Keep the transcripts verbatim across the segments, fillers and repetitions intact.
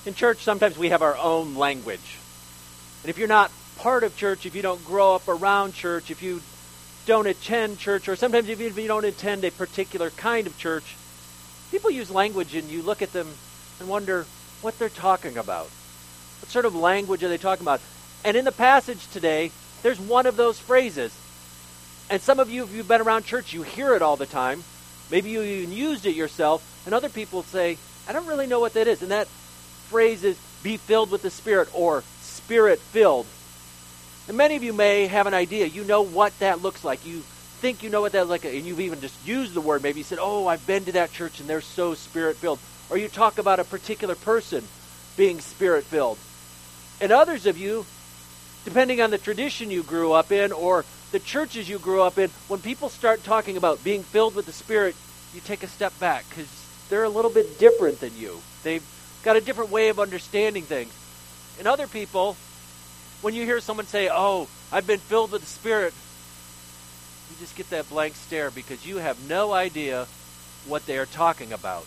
In church, sometimes we have our own language. And if you're not part of church, if you don't grow up around church, if you don't attend church, or sometimes even if you don't attend a particular kind of church, people use language and you look at them and wonder what they're talking about. What sort of language are they talking about? And in the passage today, there's one of those phrases. And some of you, if you've been around church, you hear it all the time. Maybe you even used it yourself. And other people say, I don't really know what that is. And that phrase is, be filled with the Spirit, or Spirit-filled. And many of you may have an idea. You know what that looks like. You think you know what that looks like. And you've even just used the word. Maybe you said, oh, I've been to that church and they're so Spirit-filled. Or you talk about a particular person being Spirit-filled. And others of you, depending on the tradition you grew up in or the churches you grew up in, when people start talking about being filled with the Spirit, you take a step back because they're a little bit different than you. They've got a different way of understanding things. And other people, when you hear someone say, oh, I've been filled with the Spirit, you just get that blank stare because you have no idea what they are talking about.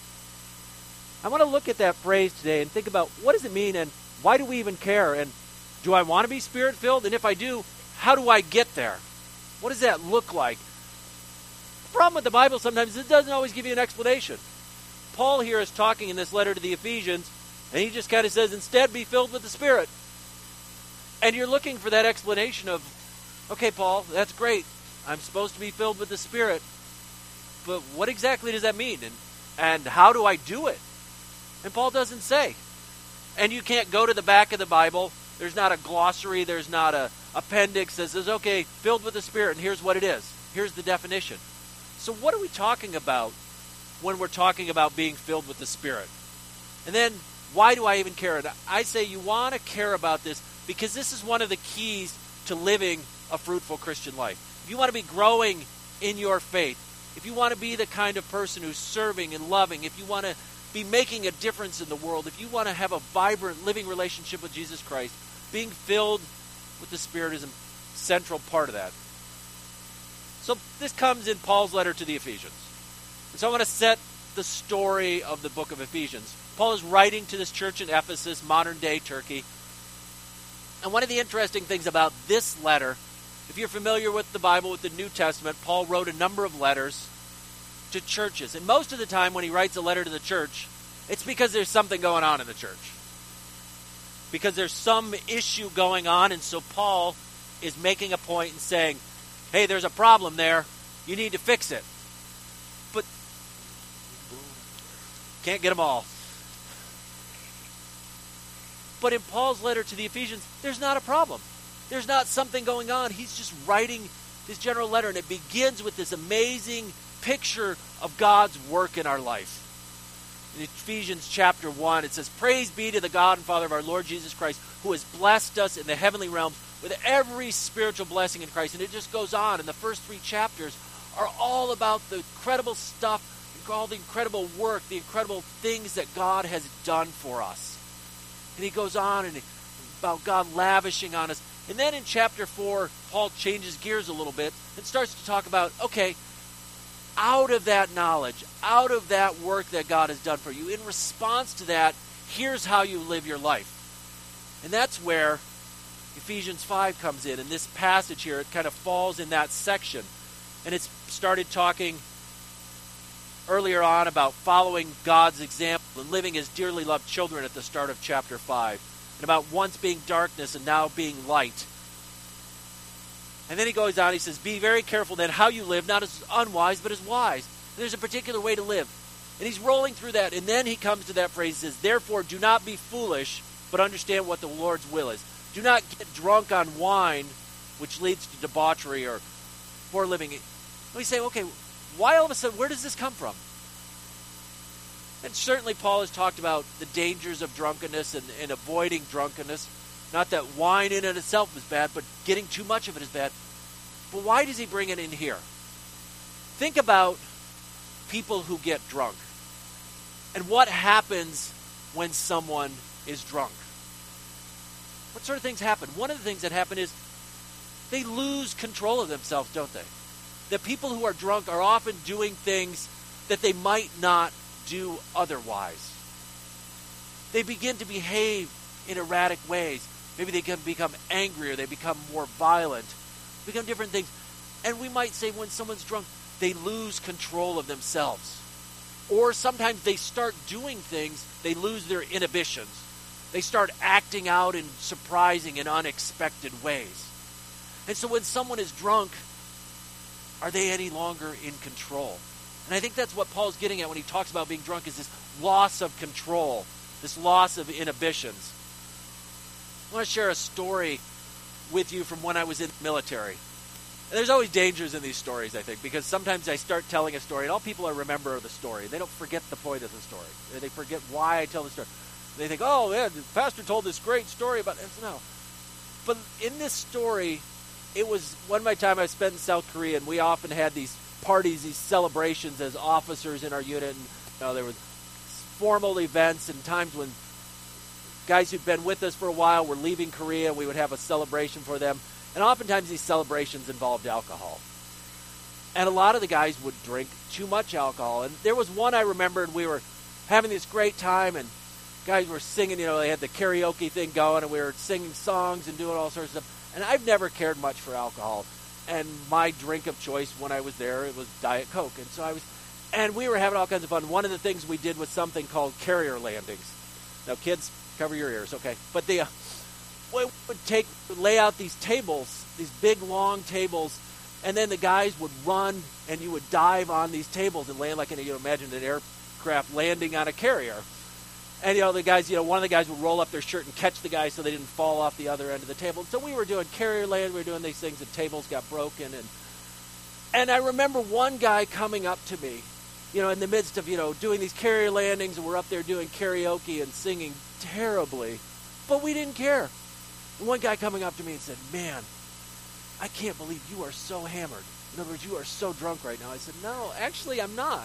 I want to look at that phrase today and think about what does it mean and why do we even care? And do I want to be Spirit-filled? And if I do, how do I get there? What does that look like? The problem with the Bible sometimes is it doesn't always give you an explanation. Paul here is talking in this letter to the Ephesians, and he just kind of says, instead, be filled with the Spirit. And you're looking for that explanation of, okay, Paul, that's great. I'm supposed to be filled with the Spirit. But what exactly does that mean? And, and how do I do it? And Paul doesn't say. And you can't go to the back of the Bible. There's not a glossary. There's not a appendix that says, okay, filled with the Spirit, and here's what it is. Here's the definition. So what are we talking about when we're talking about being filled with the Spirit? And then, why do I even care? And I say you want to care about this because this is one of the keys to living a fruitful Christian life. If you want to be growing in your faith, if you want to be the kind of person who's serving and loving, if you want to be making a difference in the world, if you want to have a vibrant, living relationship with Jesus Christ, being filled with the Spirit is a central part of that. So this comes in Paul's letter to the Ephesians. And so I want to set the story of the book of Ephesians. Paul is writing to this church in Ephesus, modern-day Turkey. And one of the interesting things about this letter, if you're familiar with the Bible, with the New Testament, Paul wrote a number of letters to churches. And most of the time when he writes a letter to the church, it's because there's something going on in the church. Because there's some issue going on, and so Paul is making a point and saying, hey, there's a problem there. You need to fix it. But can't get them all. But in Paul's letter to the Ephesians, there's not a problem. There's not something going on. He's just writing this general letter, and it begins with this amazing picture of God's work in our life. In Ephesians chapter one, it says, praise be to the God and Father of our Lord Jesus Christ, who has blessed us in the heavenly realms with every spiritual blessing in Christ. And it just goes on. And the first three chapters are all about the incredible stuff, all the incredible work, the incredible things that God has done for us. And he goes on and about God lavishing on us. And then in chapter four, Paul changes gears a little bit and starts to talk about, okay, out of that knowledge, out of that work that God has done for you, in response to that, here's how you live your life. And that's where Ephesians five comes in. In this passage here, it kind of falls in that section. And it's started talking earlier on about following God's example and living as dearly loved children at the start of chapter five. And about once being darkness and now being light. And then he goes on, he says, be very careful then how you live, not as unwise, but as wise. And there's a particular way to live. And he's rolling through that, and then he comes to that phrase, he says, therefore do not be foolish, but understand what the Lord's will is. Do not get drunk on wine, which leads to debauchery or poor living. And we say, okay, why all of a sudden, where does this come from? And certainly Paul has talked about the dangers of drunkenness and, and avoiding drunkenness. Not that wine in and itself is bad, but getting too much of it is bad. But why does he bring it in here? Think about people who get drunk. And what happens when someone is drunk? What sort of things happen? One of the things that happen is they lose control of themselves, don't they? The people who are drunk are often doing things that they might not do otherwise. they begin to behave in erratic ways. Maybe they can become angry, or they become more violent, become different things. And we might say when someone's drunk, they lose control of themselves. Or sometimes they start doing things, they lose their inhibitions. They start acting out in surprising and unexpected ways. And so when someone is drunk, are they any longer in control? And I think that's what Paul's getting at when he talks about being drunk, is this loss of control, this loss of inhibitions. I want to share a story with you from when I was in the military. And there's always dangers in these stories, I think, because sometimes I start telling a story, and all people are remember the story. They don't forget the point of the story. They forget why I tell the story. They think, oh, yeah, the pastor told this great story about it. No. But in this story, it was one of my time I spent in South Korea, and we often had these parties, these celebrations as officers in our unit. And, you know, there were formal events and times when guys who'd been with us for a while were leaving Korea. We would have a celebration for them. And oftentimes these celebrations involved alcohol. And a lot of the guys would drink too much alcohol. And there was one I remember, and we were having this great time, and guys were singing, you know, they had the karaoke thing going, and we were singing songs and doing all sorts of stuff. And I've never cared much for alcohol. And my drink of choice when I was there, it was Diet Coke. And so I was, and we were having all kinds of fun. One of the things we did was something called carrier landings. Now, kids, cover your ears, okay? But the... Uh, we would take, lay out these tables, these big, long tables, and then the guys would run, and you would dive on these tables and land like, in a, you know, imagine an aircraft landing on a carrier. And, you know, the guys, you know, one of the guys would roll up their shirt and catch the guys so they didn't fall off the other end of the table. So we were doing carrier land, we were doing these things, and tables got broken. And, and I remember one guy coming up to me, you know, in the midst of, you know, doing these carrier landings, and we're up there doing karaoke and singing terribly, but we didn't care. One guy coming up to me and said, man, I can't believe you are so hammered. In other words, you are so drunk right now. I said, no, actually, I'm not.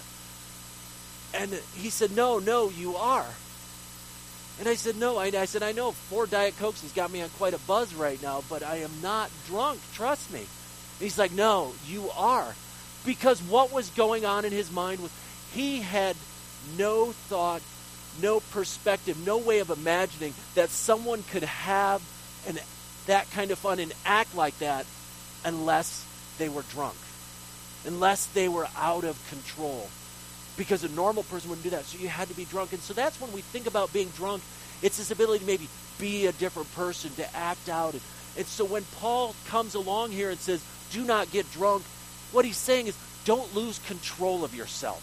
And he said, no, no, you are. And I said, no. I, I said, I know four Diet Cokes has got me on quite a buzz right now, but I am not drunk. Trust me. And he's like, no, you are. Because what was going on in his mind was he had no thought, no perspective, no way of imagining that someone could have and that kind of fun and act like that unless they were drunk, unless they were out of control, because a normal person wouldn't do that. So you had to be drunk. And so that's when we think about being drunk, it's this ability to maybe be a different person, to act out. And, and so when Paul comes along here and says, do not get drunk, what he's saying is, don't lose control of yourself.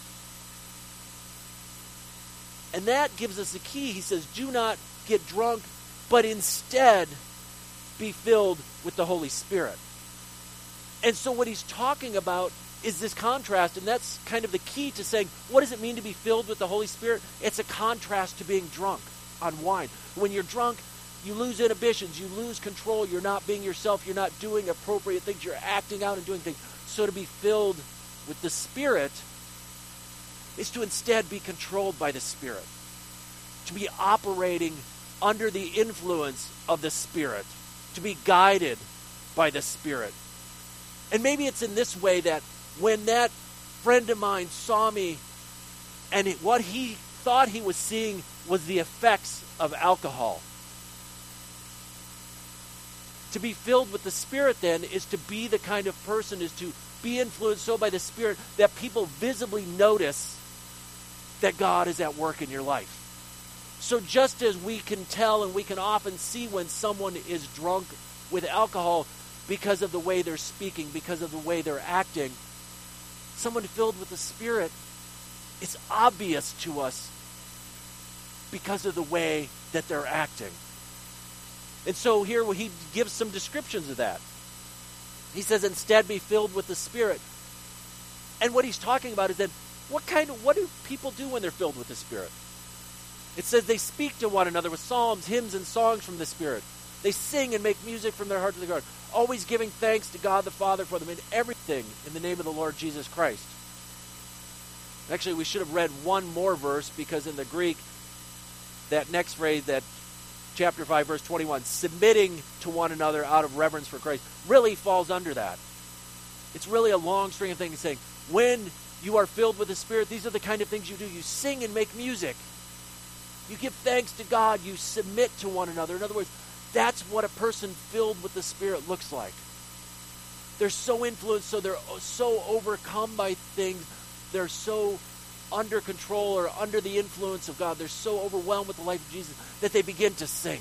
And that gives us the key. He says, do not get drunk, but instead be filled with the Holy Spirit. And so what he's talking about is this contrast, and that's kind of the key to saying, what does it mean to be filled with the Holy Spirit? It's a contrast to being drunk on wine. When you're drunk, you lose inhibitions, you lose control, you're not being yourself, you're not doing appropriate things, you're acting out and doing things. So to be filled with the Spirit is to instead be controlled by the Spirit, to be operating under the influence of the Spirit, to be guided by the Spirit. And maybe it's in this way that when that friend of mine saw me, and it, what he thought he was seeing was the effects of alcohol. To be filled with the Spirit then is to be the kind of person, is to be influenced so by the Spirit that people visibly notice that God is at work in your life. So just as we can tell and we can often see when someone is drunk with alcohol because of the way they're speaking, because of the way they're acting, someone filled with the Spirit, it's obvious to us because of the way that they're acting. And so here he gives some descriptions of that. He says, instead be filled with the Spirit. And what he's talking about is then, what kind of, what do people do when they're filled with the Spirit? It says they speak to one another with psalms, hymns, and songs from the Spirit. They sing and make music from their heart to the God, always giving thanks to God the Father for them in everything in the name of the Lord Jesus Christ. Actually, we should have read one more verse, because in the Greek, that next phrase, that chapter five, verse twenty-one, submitting to one another out of reverence for Christ, really falls under that. It's really a long string of things saying, when you are filled with the Spirit, these are the kind of things you do. You sing and make music. You give thanks to God. You submit to one another. In other words, that's what a person filled with the Spirit looks like. They're so influenced, so they're so overcome by things. They're so under control or under the influence of God. They're so overwhelmed with the life of Jesus that they begin to sing.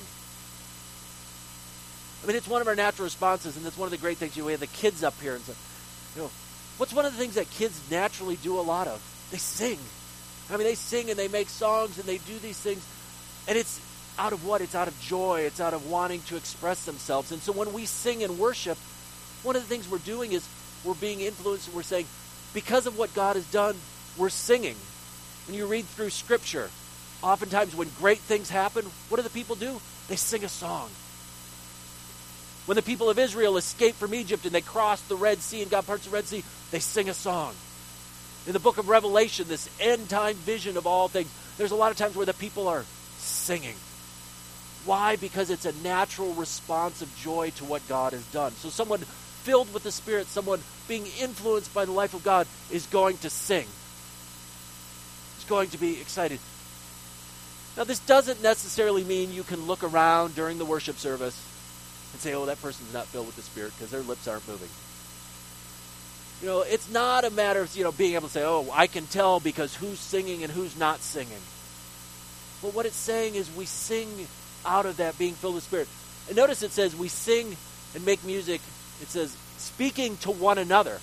I mean, it's one of our natural responses, and it's one of the great things. You know, we have the kids up here, and so, you know, what's one of the things that kids naturally do a lot of? They sing. I mean, they sing and they make songs and they do these things, and it's out of what? It's out of joy. It's out of wanting to express themselves. And so when we sing and worship, one of the things we're doing is we're being influenced, and we're saying, because of what God has done, we're singing. When you read through Scripture, oftentimes when great things happen, what do the people do? They sing a song. When the people of Israel escaped from Egypt and they crossed the Red Sea and God parts the Red Sea, they sing a song. In the book of Revelation, this end-time vision of all things, there's a lot of times where the people are singing. Why? Because it's a natural response of joy to what God has done. So someone filled with the Spirit, someone being influenced by the life of God is going to sing. Is going to be excited. Now, this doesn't necessarily mean you can look around during the worship service and say, oh, that person's not filled with the Spirit because their lips aren't moving. You know, it's not a matter of, you know, being able to say, oh, I can tell because who's singing and who's not singing. But what it's saying is we sing out of that being filled with the Spirit. And notice it says we sing and make music. It says speaking to one another.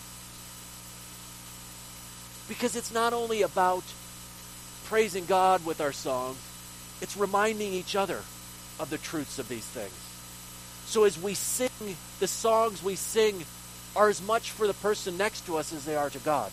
Because it's not only about praising God with our songs, it's reminding each other of the truths of these things. So as we sing, the songs we sing are as much for the person next to us as they are to God.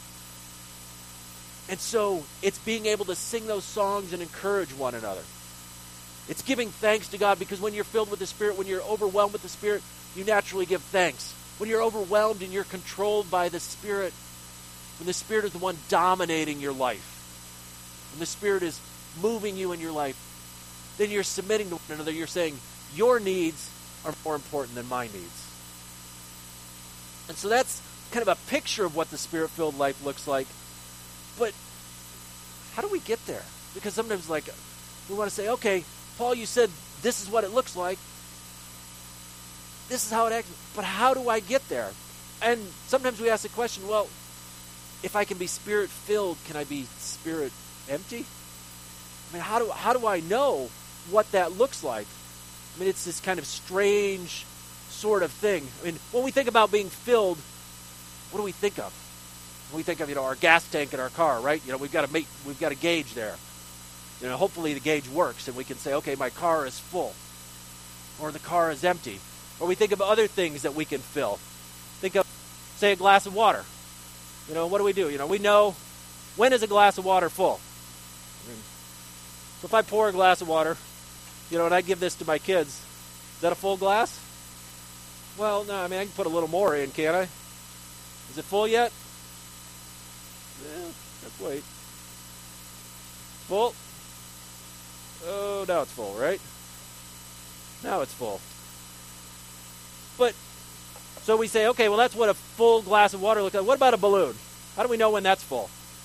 And so it's being able to sing those songs and encourage one another. It's giving thanks to God, because when you're filled with the Spirit, when you're overwhelmed with the Spirit, you naturally give thanks. When you're overwhelmed and you're controlled by the Spirit, when the Spirit is the one dominating your life, when the Spirit is moving you in your life, then you're submitting to one another. You're saying, your needs are more important than my needs. And so that's kind of a picture of what the Spirit-filled life looks like. But how do we get there? Because sometimes, like, we want to say, okay, Paul, you said this is what it looks like. This is how it acts. But how do I get there? And sometimes we ask the question, well, if I can be Spirit-filled, can I be Spirit-empty? I mean, how do how do I know what that looks like? I mean, it's this kind of strange sort of thing. I mean, when we think about being filled, what do we think of? We think of, you know, our gas tank in our car, right? You know, we've got to make, we've got a gauge there. You know, hopefully the gauge works and we can say, okay, my car is full, or the car is empty. Or we think of other things that we can fill. Think of, say, a glass of water. You know, what do we do? You know, we know, when is a glass of water full? I mean, so if I pour a glass of water, you know, and I give this to my kids, is that a full glass? Well, no, I mean, I can put a little more in, can't I? Is it full yet? Yeah, let's wait. Full? Oh, now it's full, right? Now it's full. But, so we say, okay, well, that's what a full glass of water looks like. What about a balloon? How do we know when that's full?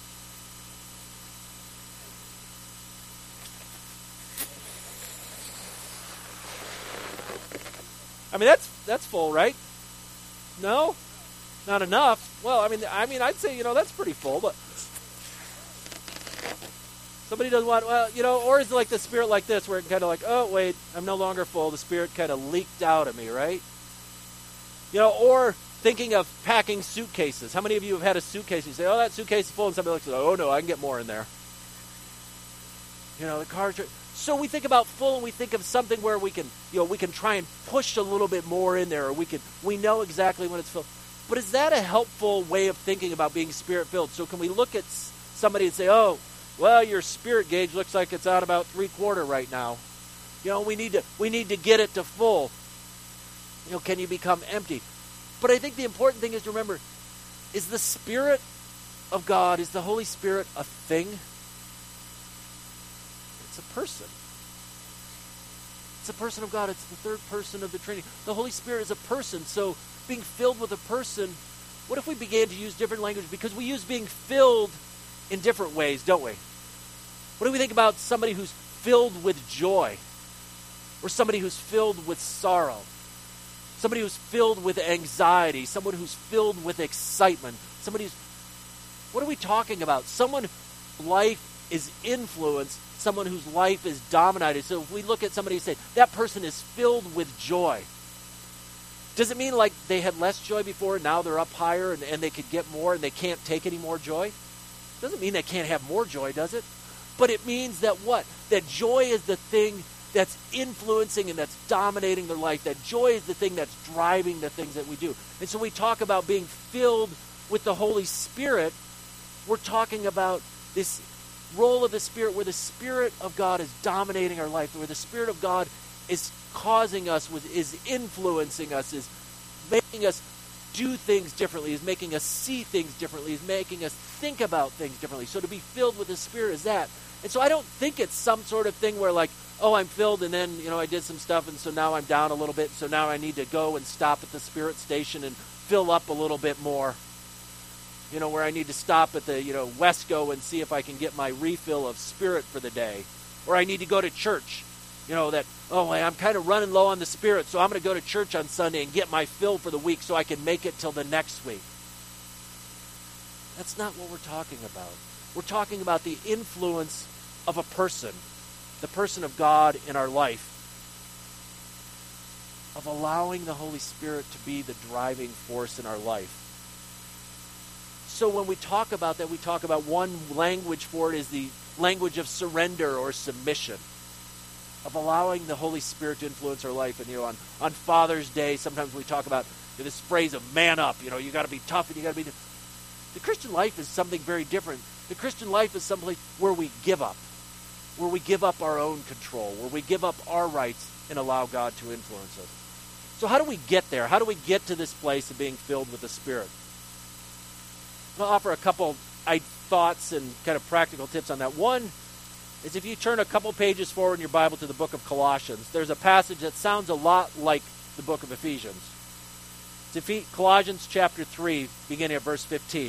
I mean, that's that's full, right? No? Not enough? Well, I mean, I mean, I'd say, you know, that's pretty full, but somebody doesn't want, well, you know, or is it like the Spirit like this, where it kind of like, oh, wait, I'm no longer full. The Spirit kind of leaked out of me, right? You know, or thinking of packing suitcases. How many of you have had a suitcase? You say, oh, that suitcase is full, and somebody looks at it, oh, no, I can get more in there. You know, the car's... So we think about full, and we think of something where we can, you know, we can try and push a little bit more in there, or we can, we know exactly when it's filled. But is that a helpful way of thinking about being Spirit-filled? So can we look at somebody and say, oh, well, your spirit gauge looks like it's out about three-quarter right now. You know, we need to we need to get it to full. You know, can you become empty? But I think the important thing is to remember, is the Spirit of God, is the Holy Spirit a thing? It's a person. It's a person of God. It's the third person of the Trinity. The Holy Spirit is a person. So being filled with a person, what if we began to use different language? Because we use being filled in different ways, don't we? What do we think about somebody who's filled with joy, or somebody who's filled with sorrow, somebody who's filled with anxiety, someone who's filled with excitement, somebody who's, what are we talking about? Someone whose life is influenced, someone whose life is dominated. So if we look at somebody and say, that person is filled with joy, does it mean like they had less joy before and now they're up higher and, and they could get more and they can't take any more joy? Doesn't mean they can't have more joy, does it? But it means that what? That joy is the thing that's influencing and that's dominating their life. That joy is the thing that's driving the things that we do. And so we talk about being filled with the Holy Spirit. We're talking about this role of the Spirit where the Spirit of God is dominating our life, where the Spirit of God is causing us, is influencing us, is making us do things differently, is making us see things differently, is making us think about things differently. So to be filled with the Spirit is that. And so I don't think it's some sort of thing where like, oh, I'm filled and then, you know, I did some stuff and so now I'm down a little bit, so now I need to go and stop at the Spirit station and fill up a little bit more. You know, where I need to stop at the, you know, Wesco and see if I can get my refill of Spirit for the day. Or I need to go to church. You know, that, oh, I'm kind of running low on the Spirit, so I'm going to go to church on Sunday and get my fill for the week so I can make it till the next week. That's not what we're talking about. We're talking about the influence of a person, the person of God in our life, of allowing the Holy Spirit to be the driving force in our life. So when we talk about that, we talk about one language for it is the language of surrender or submission, of allowing the Holy Spirit to influence our life. And, you know, on, on Father's Day, sometimes we talk about, you know, this phrase of man up. You know, you got to be tough and you got to be... The Christian life is something very different. The Christian life is someplace where we give up, where we give up our own control, where we give up our rights and allow God to influence us. So how do we get there? How do we get to this place of being filled with the Spirit? I'll offer a couple I, thoughts and kind of practical tips on that. One is if you turn a couple pages forward in your Bible to the book of Colossians, there's a passage that sounds a lot like the book of Ephesians. It's Colossians chapter three, beginning at verse fifteen.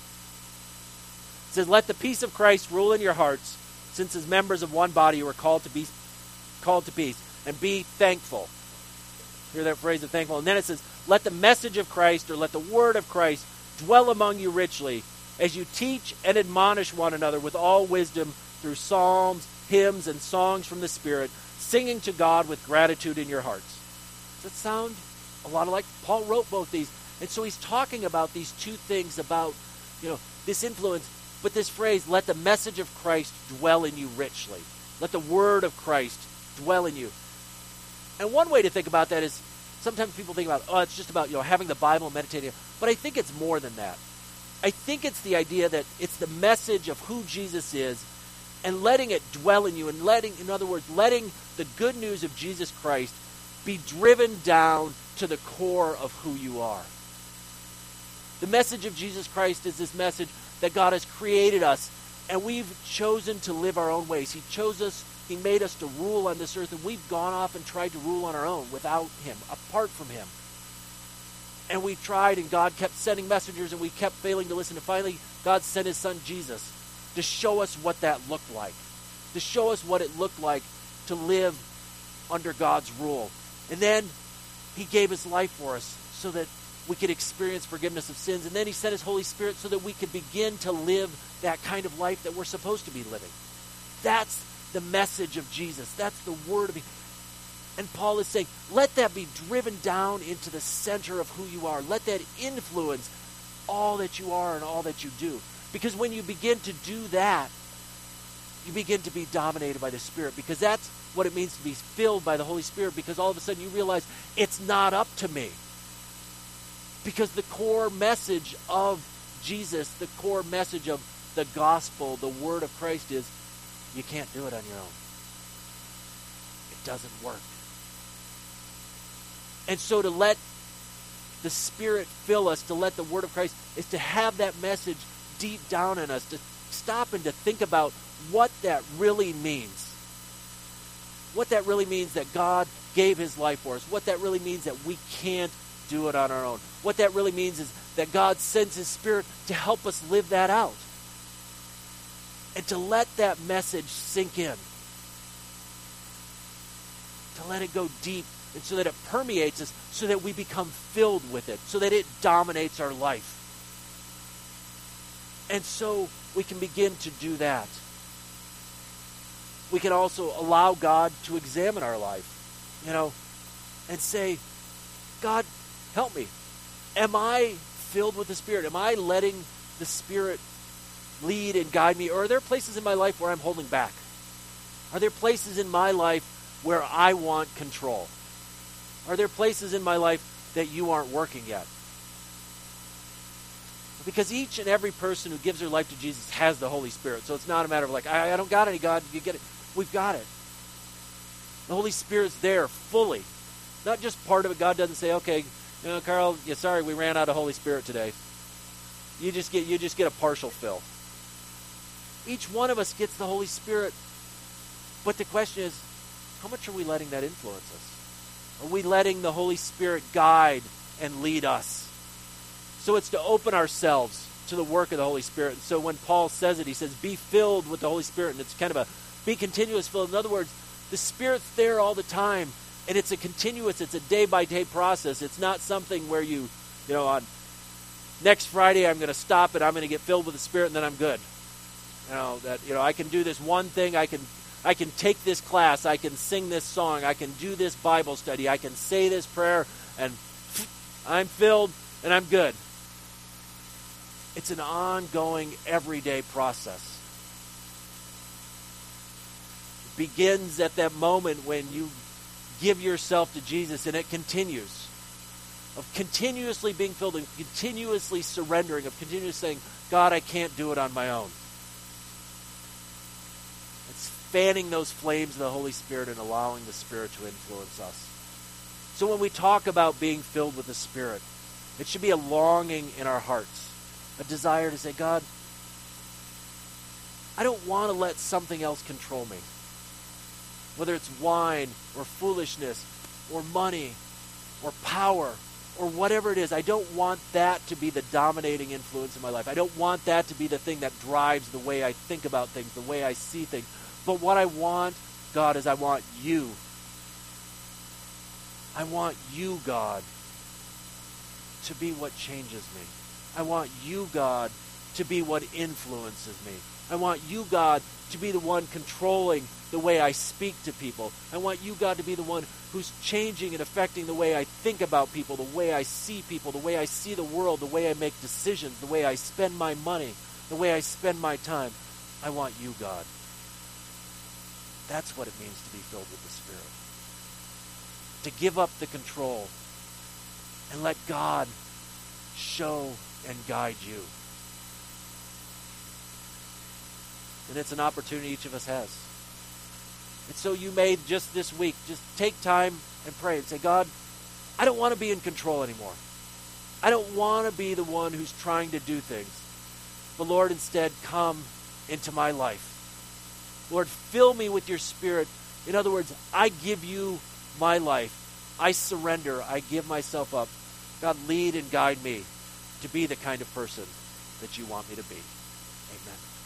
It says, "Let the peace of Christ rule in your hearts, since as members of one body you are called to be called to peace, and be thankful." Hear that phrase of thankful. And then it says, "Let the message of Christ," or let the word of Christ, "dwell among you richly, as you teach and admonish one another with all wisdom through psalms, hymns, and songs from the Spirit, singing to God with gratitude in your hearts." Does that sound a lot like Paul wrote both these? And so he's talking about these two things about, you know, this influence, but this phrase, "let the message of Christ dwell in you richly." Let the word of Christ dwell in you. And one way to think about that is, sometimes people think about, oh, it's just about, you know, having the Bible and meditating. But I think it's more than that. I think it's the idea that it's the message of who Jesus is and letting it dwell in you, and letting, in other words, letting the good news of Jesus Christ be driven down to the core of who you are. The message of Jesus Christ is this message that God has created us, and we've chosen to live our own ways. He chose us, He made us to rule on this earth, and we've gone off and tried to rule on our own without Him, apart from Him. And we tried, and God kept sending messengers, and we kept failing to listen. And finally, God sent His Son, Jesus, to show us what that looked like, to show us what it looked like to live under God's rule. And then He gave His life for us so that we could experience forgiveness of sins. And then He sent His Holy Spirit so that we could begin to live that kind of life that we're supposed to be living. That's the message of Jesus. That's the word of Him. And Paul is saying, let that be driven down into the center of who you are. Let that influence all that you are and all that you do. Because when you begin to do that, you begin to be dominated by the Spirit. Because that's what it means to be filled by the Holy Spirit. Because all of a sudden you realize it's not up to me. Because the core message of Jesus, the core message of the gospel, the word of Christ is, you can't do it on your own. It doesn't work. And so to let the Spirit fill us, to let the word of Christ, is to have that message deep down in us, to stop and to think about what that really means. What that really means that God gave His life for us. What that really means that we can't do it on our own. What that really means is that God sends His Spirit to help us live that out. And to let that message sink in. to let it go deep, and so that it permeates us, so that we become filled with it, so that it dominates our life. And so we can begin to do that. We can also allow God to examine our life, you know, and say, God, help me. Am I filled with the Spirit? Am I letting the Spirit lead and guide me? Or are there places in my life where I'm holding back? Are there places in my life where I want control? Are there places in my life that you aren't working yet? Because each and every person who gives their life to Jesus has the Holy Spirit. So it's not a matter of like, I, I don't got any, God, you get it. We've got it. The Holy Spirit's there fully. Not just part of it. God doesn't say, okay, you know, Carl, yeah, sorry, we ran out of Holy Spirit today. You just get you just get a partial fill. Each one of us gets the Holy Spirit. But the question is, how much are we letting that influence us? Are we letting the Holy Spirit guide and lead us? So it's to open ourselves to the work of the Holy Spirit. And so when Paul says it, he says, be filled with the Holy Spirit. And it's kind of a, be continuous filled. In other words, the Spirit's there all the time. And it's a continuous, it's a day-by-day process. It's not something where you, you know, on next Friday I'm going to stop and I'm going to get filled with the Spirit and then I'm good. You know, that, you know, I can do this one thing, I can I can take this class, I can sing this song, I can do this Bible study, I can say this prayer, and I'm filled and I'm good. It's an ongoing, everyday process. It begins at that moment when you give yourself to Jesus, and it continues. Of continuously being filled and continuously surrendering, of continuously saying, God, I can't do it on my own. It's fanning those flames of the Holy Spirit and allowing the Spirit to influence us. So when we talk about being filled with the Spirit, it should be a longing in our hearts, a desire to say, God, I don't want to let something else control me. Whether it's wine or foolishness or money or power or whatever it is, I don't want that to be the dominating influence in my life. I don't want that to be the thing that drives the way I think about things, the way I see things. But what I want, God, is I want you. I want you, God, to be what changes me. I want you, God, to be what influences me. I want you, God, to be the one controlling the way I speak to people. I want you, God, to be the one who's changing and affecting the way I think about people, the way I see people, the way I see the world, the way I make decisions, the way I spend my money, the way I spend my time. I want you, God. That's what it means to be filled with the Spirit. To give up the control and let God show and guide you. And it's an opportunity each of us has. And so you may just this week, just take time and pray and say, God, I don't want to be in control anymore. I don't want to be the one who's trying to do things. But Lord, instead, come into my life. Lord, fill me with your Spirit. In other words, I give you my life. I surrender. I give myself up. God, lead and guide me to be the kind of person that you want me to be. Amen.